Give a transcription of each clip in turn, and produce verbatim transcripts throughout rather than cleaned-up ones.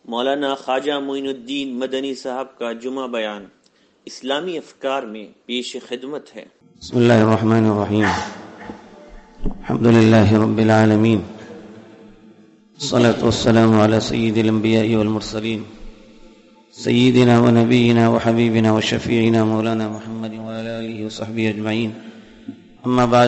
مولانا خواجہ معین الدین مدنی صاحب کا جمعہ بیان اسلامی افکار میں پیش خدمت ہے۔ بسم اللہ الرحمن الرحیم، الحمد للہ رب العالمین، الصلاة والسلام على سید الانبیاء والمرسلین، سیدنا و نبینا و حبیبنا و شفیعنا مولانا محمد وعلى آلہ وصحبہ اجمعین، اما بعد،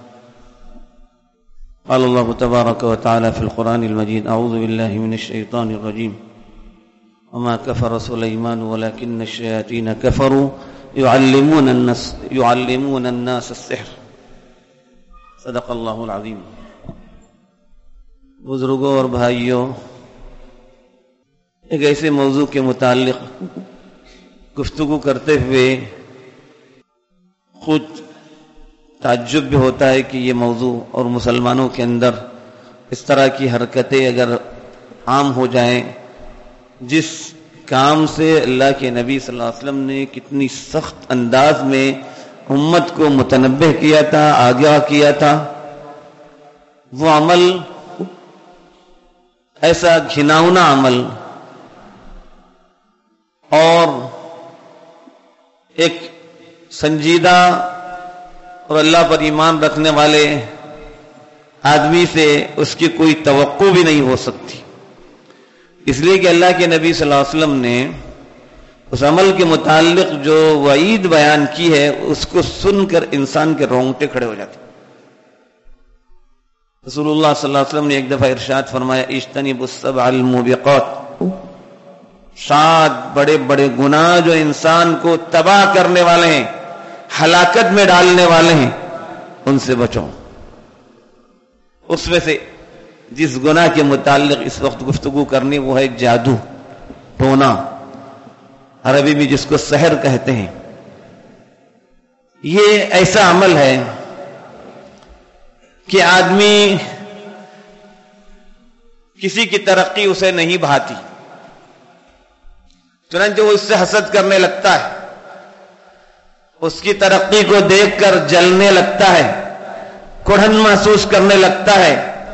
قال اللہ تبارک و تعالی فی القرآن المجید، اعوذ باللہ من الشیطان الرجیم، وما كفر سليمان ولكن الشياطين كفروا يعلمون الناس يعلمون الناس السحر، صدق اللہ العظیم۔ بزرگوں اور بھائیوں، ایک ایسے موضوع کے متعلق گفتگو کرتے ہوئے خود تعجب بھی ہوتا ہے کہ یہ موضوع اور مسلمانوں کے اندر اس طرح کی حرکتیں اگر عام ہو جائیں، جس کام سے اللہ کے نبی صلی اللہ علیہ وسلم نے کتنی سخت انداز میں امت کو متنبہ کیا تھا، آگاہ کیا تھا، وہ عمل ایسا گھناؤنا عمل اور ایک سنجیدہ اور اللہ پر ایمان رکھنے والے آدمی سے اس کی کوئی توقع بھی نہیں ہو سکتی، اس لیے کہ اللہ کے نبی صلی اللہ علیہ وسلم نے اس عمل کے متعلق جو وعید بیان کی ہے اس کو سن کر انسان کے رونگٹے کھڑے ہو جاتے۔ رسول اللہ صلی اللہ علیہ وسلم نے ایک دفعہ ارشاد فرمایا، اجتنبوا السبع الموبقات، سات بڑے بڑے گناہ جو انسان کو تباہ کرنے والے ہیں، ہلاکت میں ڈالنے والے ہیں، ان سے بچو۔ اس میں سے جس گناہ کے متعلق اس وقت گفتگو کرنی وہ ہے جادو ٹونا، عربی میں جس کو سحر کہتے ہیں۔ یہ ایسا عمل ہے کہ آدمی کسی کی ترقی اسے نہیں بھاتی، چنانچہ وہ اس سے حسد کرنے لگتا ہے، اس کی ترقی کو دیکھ کر جلنے لگتا ہے، کڑھن محسوس کرنے لگتا ہے،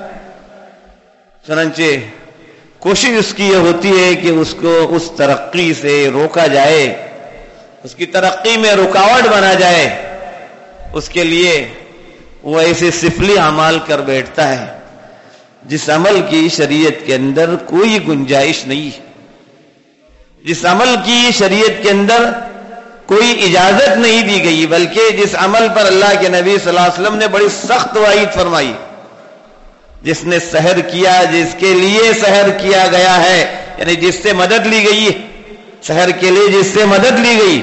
چنانچہ کوشش اس کی یہ ہوتی ہے کہ اس کو اس ترقی سے روکا جائے، اس کی ترقی میں رکاوٹ بنا جائے۔ اس کے لیے وہ ایسے سفلی اعمال کر بیٹھتا ہے جس عمل کی شریعت کے اندر کوئی گنجائش نہیں ہے، جس عمل کی شریعت کے اندر کوئی اجازت نہیں دی گئی، بلکہ جس عمل پر اللہ کے نبی صلی اللہ علیہ وسلم نے بڑی سخت وعید فرمائی۔ جس نے سحر کیا، جس کے لیے سحر کیا گیا ہے، یعنی جس سے مدد لی گئی، سحر کے لیے جس سے مدد لی گئی،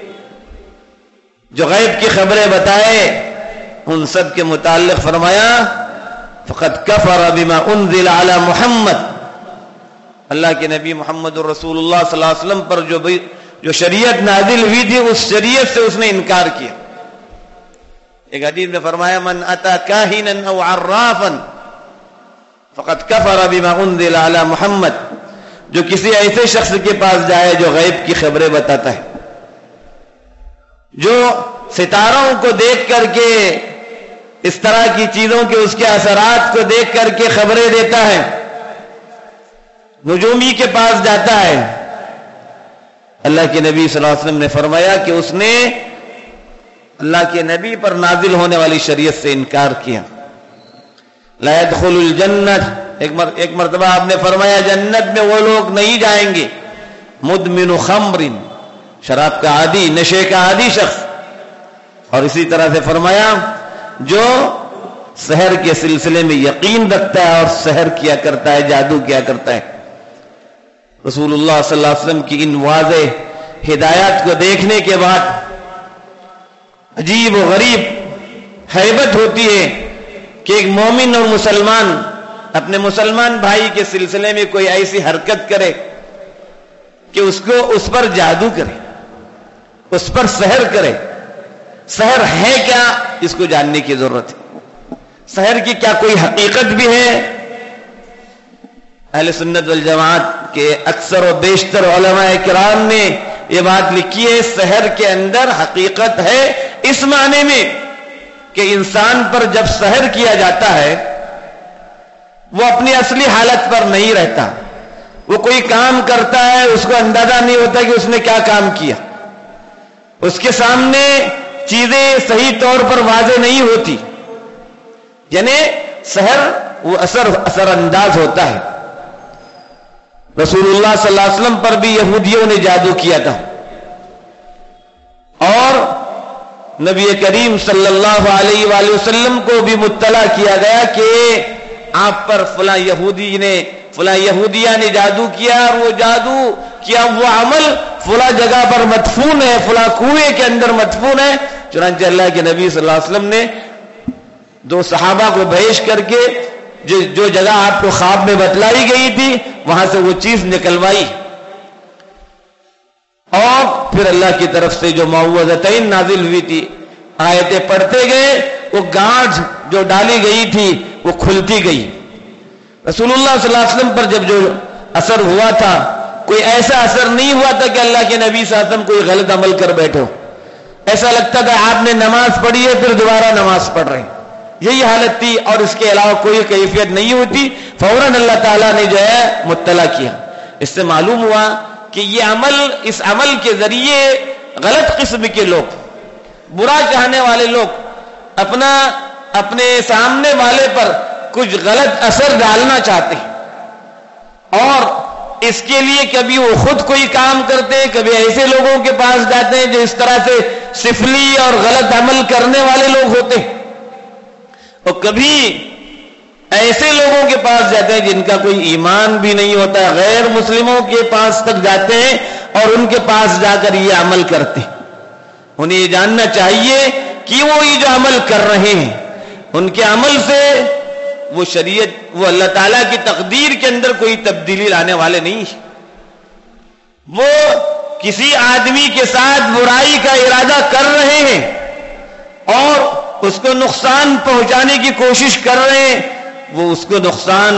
جو غیب کی خبریں بتائے، ان سب کے متعلق فرمایا فقد کفر بما انزل علی محمد، اللہ کے نبی محمد الرسول اللہ صلی اللہ علیہ وسلم پر جو جو شریعت نازل ہوئی تھی اس شریعت سے اس نے انکار کیا۔ ایک حدیث میں فرمایا من اتی کاہنا او عرافا فقد کفر بما انزل علی محمد، جو کسی ایسے شخص کے پاس جائے جو غیب کی خبریں بتاتا ہے، جو ستاروں کو دیکھ کر کے، اس طرح کی چیزوں کے اس کے اثرات کو دیکھ کر کے خبریں دیتا ہے، نجومی کے پاس جاتا ہے، اللہ کے نبی صلی اللہ علیہ وسلم نے فرمایا کہ اس نے اللہ کے نبی پر نازل ہونے والی شریعت سے انکار کیا۔ لا يدخل الجنت، ایک مرتبہ آپ نے فرمایا جنت میں وہ لوگ نہیں جائیں گے مدمن خمر، شراب کا عادی، نشے کا عادی شخص، اور اسی طرح سے فرمایا جو سحر کے سلسلے میں یقین رکھتا ہے اور سحر کیا کرتا ہے، جادو کیا کرتا ہے۔ رسول اللہ صلی اللہ علیہ وسلم کی ان واضح ہدایات کو دیکھنے کے بعد عجیب و غریب ہیبت ہوتی ہے کہ ایک مومن اور مسلمان اپنے مسلمان بھائی کے سلسلے میں کوئی ایسی حرکت کرے کہ اس کو اس پر جادو کرے، اس پر سحر کرے۔ سحر ہے کیا، اس کو جاننے کی ضرورت ہے۔ سحر کی کیا کوئی حقیقت بھی ہے؟ اہل سنت والجماعت کے اکثر و بیشتر علماء کرام نے یہ بات لکھی ہے، سحر کے اندر حقیقت ہے، اس معنی میں کہ انسان پر جب سحر کیا جاتا ہے وہ اپنی اصلی حالت پر نہیں رہتا، وہ کوئی کام کرتا ہے اس کو اندازہ نہیں ہوتا کہ اس نے کیا کام کیا، اس کے سامنے چیزیں صحیح طور پر واضح نہیں ہوتی، یعنی سحر وہ اثر اثر انداز ہوتا ہے۔ رسول اللہ صلی اللہ علیہ وسلم پر بھی یہودیوں نے جادو کیا تھا، اور نبی کریم صلی اللہ علیہ وآلہ وسلم کو بھی مطلع کیا گیا کہ آپ پر فلاں یہودی نے فلاں یہودیہ نے جادو کیا، اور وہ جادو کیا وہ عمل فلاں جگہ پر مدفون ہے، فلاں کنویں کے اندر مدفون ہے۔ چنانچہ اللہ کے نبی صلی اللہ علیہ وسلم نے دو صحابہ کو بھیج کر کے جو جو جگہ آپ کو خواب میں بتلائی گئی تھی وہاں سے وہ چیز نکلوائی، اور پھر اللہ کی طرف سے جو معوذتین نازل ہوئی تھی، آیتیں پڑھتے گئے، وہ گانٹھ جو ڈالی گئی تھی وہ کھلتی گئی۔ رسول اللہ صلی اللہ علیہ وسلم پر جب جو اثر ہوا تھا، کوئی ایسا اثر نہیں ہوا تھا کہ اللہ کے نبی صلی اللہ علیہ وسلم کوئی غلط عمل کر بیٹھو، ایسا لگتا تھا آپ نے نماز پڑھی ہے پھر دوبارہ نماز پڑھ رہے ہیں، یہی حالت تھی، اور اس کے علاوہ کوئی کیفیت نہیں ہوتی۔ فوراً اللہ تعالیٰ نے جو ہے مطلع کیا۔ اس سے معلوم ہوا کہ یہ عمل، اس عمل کے ذریعے غلط قسم کے لوگ، برا چاہنے والے لوگ اپنا اپنے سامنے والے پر کچھ غلط اثر ڈالنا چاہتے ہیں، اور اس کے لیے کبھی وہ خود کوئی کام کرتے ہیں، کبھی ایسے لوگوں کے پاس جاتے ہیں جو اس طرح سے سفلی اور غلط عمل کرنے والے لوگ ہوتے ہیں، اور کبھی ایسے لوگوں کے پاس جاتے ہیں جن کا کوئی ایمان بھی نہیں ہوتا، غیر مسلموں کے پاس تک جاتے ہیں اور ان کے پاس جا کر یہ عمل کرتے ہیں۔ انہیں یہ جاننا چاہیے کہ وہ یہ جو عمل کر رہے ہیں ان کے عمل سے وہ شریعت، وہ اللہ تعالیٰ کی تقدیر کے اندر کوئی تبدیلی لانے والے نہیں، وہ کسی آدمی کے ساتھ برائی کا ارادہ کر رہے ہیں اور اس کو نقصان پہنچانے کی کوشش کر رہے ہیں، وہ اس کو نقصان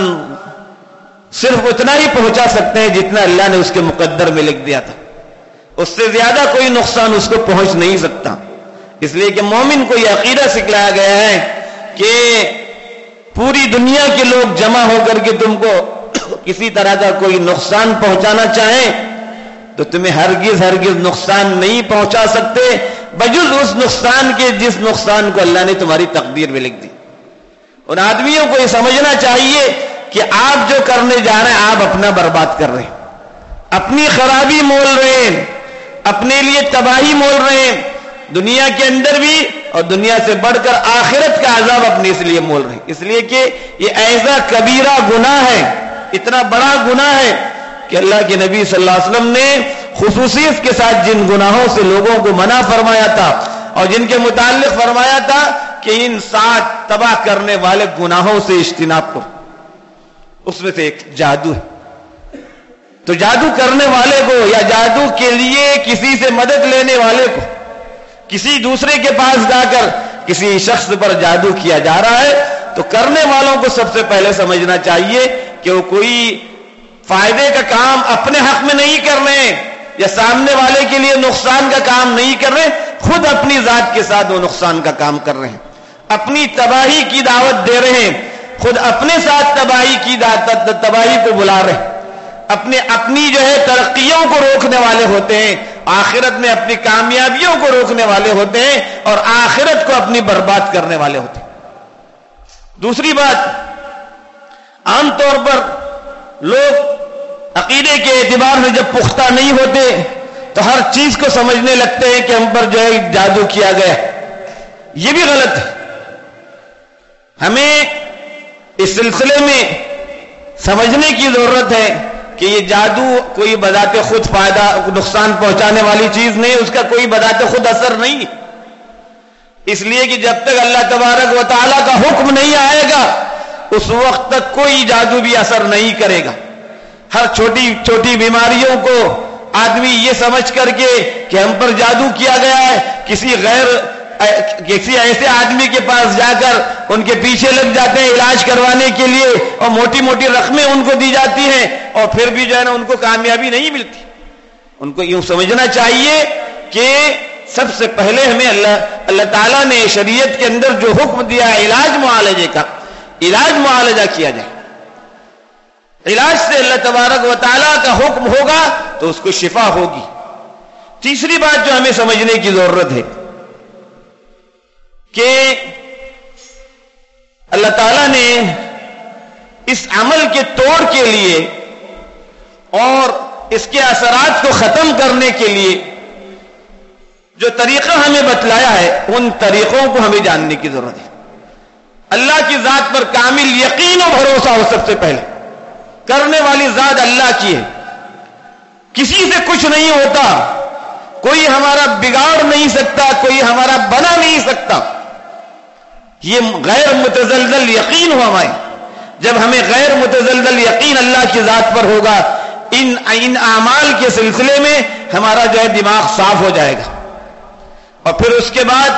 صرف اتنا ہی پہنچا سکتے ہیں جتنا اللہ نے اس کے مقدر میں لکھ دیا تھا، اس سے زیادہ کوئی نقصان اس کو پہنچ نہیں سکتا۔ اس لیے کہ مومن کو یہ عقیدہ سکھلایا گیا ہے کہ پوری دنیا کے لوگ جمع ہو کر کے تم کو کسی طرح کا کوئی نقصان پہنچانا چاہیں تو تمہیں ہرگز ہرگز نقصان نہیں پہنچا سکتے بجز اس نقصان کے جس نقصان کو اللہ نے تمہاری تقدیر میں لکھ دی۔ ان آدمیوں کو یہ سمجھنا چاہیے کہ آپ جو کرنے جا رہے ہیں آپ اپنا برباد کر رہے ہیں، اپنی خرابی مول رہے ہیں، اپنے لیے تباہی مول رہے ہیں، دنیا کے اندر بھی اور دنیا سے بڑھ کر آخرت کا عذاب اپنے اس لیے مول رہے ہیں، اس لیے کہ یہ ایسا کبیرہ گناہ ہے، اتنا بڑا گناہ ہے کہ اللہ کے نبی صلی اللہ علیہ وسلم نے خصوصیت کے ساتھ جن گناہوں سے لوگوں کو منع فرمایا تھا اور جن کے متعلق فرمایا تھا کہ ان سات تباہ کرنے والے گناہوں سے اجتناب کرو، اس میں سے ایک جادو ہے۔ تو جادو کرنے والے کو یا جادو کے لیے کسی سے مدد لینے والے کو کسی دوسرے کے پاس جا کر کسی شخص پر جادو کیا جا رہا ہے تو کرنے والوں کو سب سے پہلے سمجھنا چاہیے کہ وہ کوئی فائدے کا کام اپنے حق میں نہیں کر رہے ہیں یا سامنے والے کے لیے نقصان کا کام نہیں کر رہے، خود اپنی ذات کے ساتھ وہ نقصان کا کام کر رہے ہیں، اپنی تباہی کی دعوت دے رہے ہیں، خود اپنے ساتھ تباہی کی تباہی کو بلا رہے ہیں، اپنے اپنی جو ہے ترقیوں کو روکنے والے ہوتے ہیں، آخرت میں اپنی کامیابیوں کو روکنے والے ہوتے ہیں اور آخرت کو اپنی برباد کرنے والے ہوتے ہیں۔ دوسری بات، عام طور پر لوگ عقیدے کے اعتبار سے جب پختہ نہیں ہوتے تو ہر چیز کو سمجھنے لگتے ہیں کہ ہم پر جو ہے جادو کیا گیا، یہ بھی غلط ہے۔ ہمیں اس سلسلے میں سمجھنے کی ضرورت ہے کہ یہ جادو کوئی بذات خود فائدہ نقصان پہنچانے والی چیز نہیں، اس کا کوئی بذات خود اثر نہیں، اس لیے کہ جب تک اللہ تبارک و تعالیٰ کا حکم نہیں آئے گا اس وقت تک کوئی جادو بھی اثر نہیں کرے گا۔ ہر چھوٹی چھوٹی بیماریوں کو آدمی یہ سمجھ کر کے کہ ہم پر جادو کیا گیا ہے کسی غیر کسی ایسے آدمی کے پاس جا کر ان کے پیچھے لگ جاتے ہیں علاج کروانے کے لیے اور موٹی موٹی رقمیں ان کو دی جاتی ہیں اور پھر بھی جو ہے نا ان کو کامیابی نہیں ملتی۔ ان کو یوں سمجھنا چاہیے کہ سب سے پہلے ہمیں اللہ اللہ تعالیٰ نے شریعت کے اندر جو حکم دیا ہے علاج معالجے کا، علاج معالجہ کیا جائے۔ علاج سے اللہ تبارک و تعالیٰ کا حکم ہوگا تو اس کو شفا ہوگی. تیسری بات جو ہمیں سمجھنے کی ضرورت ہے کہ اللہ تعالیٰ نے اس عمل کے توڑ کے لیے اور اس کے اثرات کو ختم کرنے کے لیے جو طریقہ ہمیں بتلایا ہے ان طریقوں کو ہمیں جاننے کی ضرورت ہے. اللہ کی ذات پر کامل یقین و بھروسہ ہو. سب سے پہلے کرنے والی ذات اللہ کی ہے, کسی سے کچھ نہیں ہوتا, کوئی ہمارا بگاڑ نہیں سکتا, کوئی ہمارا بنا نہیں سکتا. یہ غیر متزلزل یقین ہو ہمیں. جب ہمیں غیر متزلزل یقین اللہ کی ذات پر ہوگا, ان ان اعمال کے سلسلے میں ہمارا جو ہے دماغ صاف ہو جائے گا. اور پھر اس کے بعد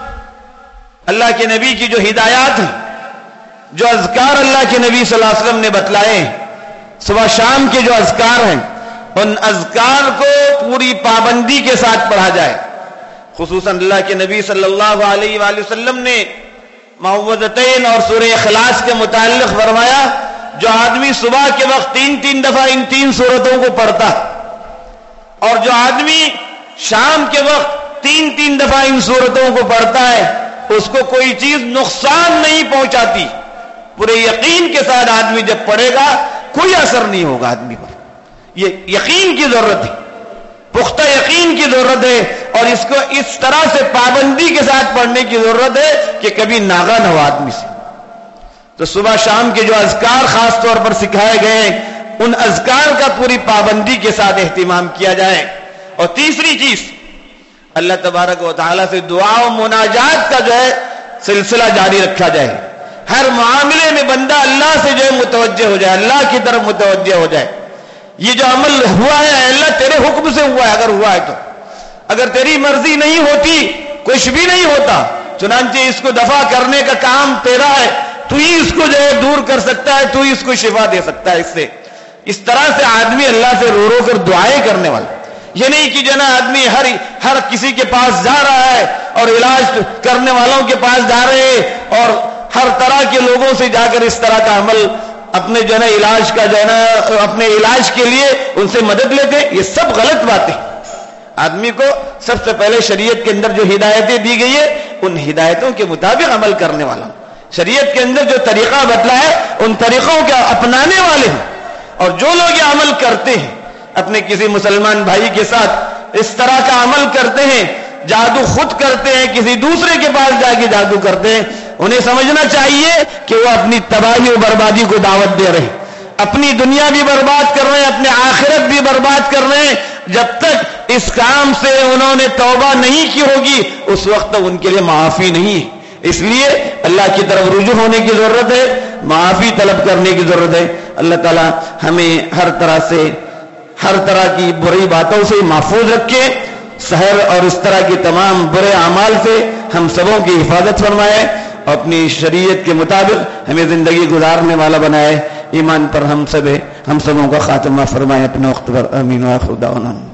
اللہ کے نبی کی جو ہدایات ہیں, جو اذکار اللہ کے نبی صلی اللہ علیہ وسلم نے بتلائے ہیں, صبح شام کے جو اذکار ہیں, ان اذکار کو پوری پابندی کے ساتھ پڑھا جائے. خصوصاً اللہ کے نبی صلی اللہ علیہ وآلہ وسلم نے معوذتین اور سورہ اخلاص کے متعلق فرمایا, جو آدمی صبح کے وقت تین تین دفعہ ان تین سورتوں کو پڑھتا اور جو آدمی شام کے وقت تین تین دفعہ ان سورتوں کو پڑھتا ہے, اس کو کوئی چیز نقصان نہیں پہنچاتی. پورے یقین کے ساتھ آدمی جب پڑھے گا کوئی اثر نہیں ہوگا آدمی پر. یہ یقین کی ضرورت ہے, پختہ یقین کی ضرورت ہے, اور اس کو اس طرح سے پابندی کے ساتھ پڑھنے کی ضرورت ہے کہ کبھی ناغہ نہ ہو آدمی سے. تو صبح شام کے جو اذکار خاص طور پر سکھائے گئے, ان اذکار کا پوری پابندی کے ساتھ اہتمام کیا جائے. اور تیسری چیز, اللہ تبارک و تعالیٰ سے دعا و مناجات کا جو ہے سلسلہ جاری رکھا جائے. ہر معاملے میں بندہ اللہ سے جو ہے متوجہ ہو جائے, اللہ کی طرف متوجہ ہو جائے. یہ جو عمل ہوا ہے اللہ تیرے حکم سے ہوا ہے, اگر ہوا ہے تو, اگر تیری مرضی نہیں ہوتی کچھ بھی نہیں ہوتا. چنانچہ اس کو دفع کرنے کا کام تیرا ہے, تو ہی اس کو جو ہے دور کر سکتا ہے, تو ہی اس کو شفا دے سکتا ہے. اس سے اس طرح سے آدمی اللہ سے رو رو کر دعائیں کرنے والا. یہ نہیں کہ جو نا آدمی ہر ہر کسی کے پاس جا رہا ہے اور علاج کرنے والوں کے پاس جا رہے ہیں اور ہر طرح کے لوگوں سے جا کر اس طرح کا عمل اپنے جو نا علاج کا جو ہے نا اپنے علاج کے لیے ان سے مدد لیتے. یہ سب غلط باتیں. آدمی کو سب سے پہلے شریعت کے اندر جو ہدایتیں دی گئی ہے ان ہدایتوں کے مطابق عمل کرنے والا, شریعت کے اندر جو طریقہ بتلا ہے ان طریقوں کا اپنانے والے ہیں. اور جو لوگ یہ عمل کرتے ہیں اپنے کسی مسلمان بھائی کے ساتھ اس طرح کا عمل کرتے ہیں, جادو خود کرتے ہیں, کسی دوسرے کے پاس جا کے جادو کرتے ہیں, انہیں سمجھنا چاہیے کہ وہ اپنی تباہی و بربادی کو دعوت دے رہے ہیں, اپنی دنیا بھی برباد کر رہے ہیں, اپنے آخرت بھی برباد کر رہے ہیں. جب تک اس کام سے انہوں نے توبہ نہیں کی ہوگی اس وقت تک ان کے لیے معافی نہیں ہے. اس لیے اللہ کی طرف رجوع ہونے کی ضرورت ہے, معافی طلب کرنے کی ضرورت ہے. اللہ تعالی ہمیں ہر طرح سے ہر طرح کی بری باتوں سے محفوظ رکھے, سحر اور اس طرح کی تمام برے اعمال سے ہم سبوں کی حفاظت فرمائے, اپنی شریعت کے مطابق ہمیں زندگی گزارنے والا بنائے. ایمان پر ہم سب ہم سبوں کا خاتمہ فرمائے اپنے وقت پر. آمین. وآخر دعوانا